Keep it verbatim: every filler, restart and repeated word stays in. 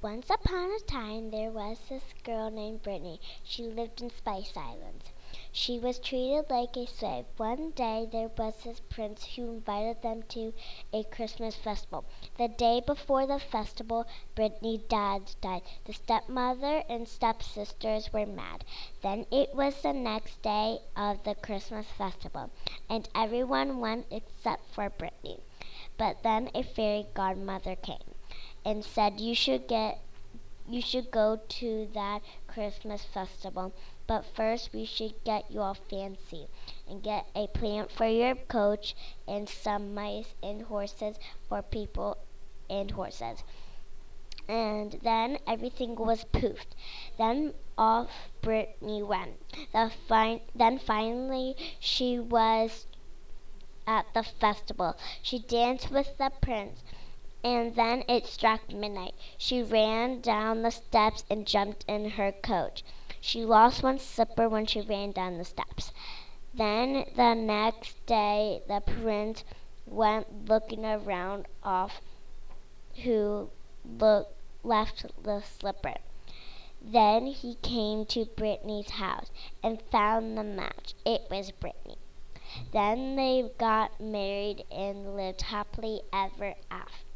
Once upon a time there was this girl named Brittany. She lived in Spice Islands. She was treated like a slave. One day there was this prince who invited them to a Christmas festival. The day before the festival, Brittany's dad died. The stepmother and stepsisters were mad. Then it was the next day of the Christmas festival, and everyone went except for Brittany. But then a fairy godmother came and said, you should get you should go to that Christmas festival, but first we should get you all fancy and get a plant for your coach and some mice and horses for people and horses. And then everything was poofed. Then off Brittany went. The fin- then finally she was at the festival. She danced with the prince. And then it struck midnight. She ran down the steps and jumped in her coach. She lost one slipper when she ran down the steps. Then the next day the prince went looking around off who look, left the slipper. Then he came to Brittany's house and found the match. It was Brittany. Then they got married and lived happily ever after.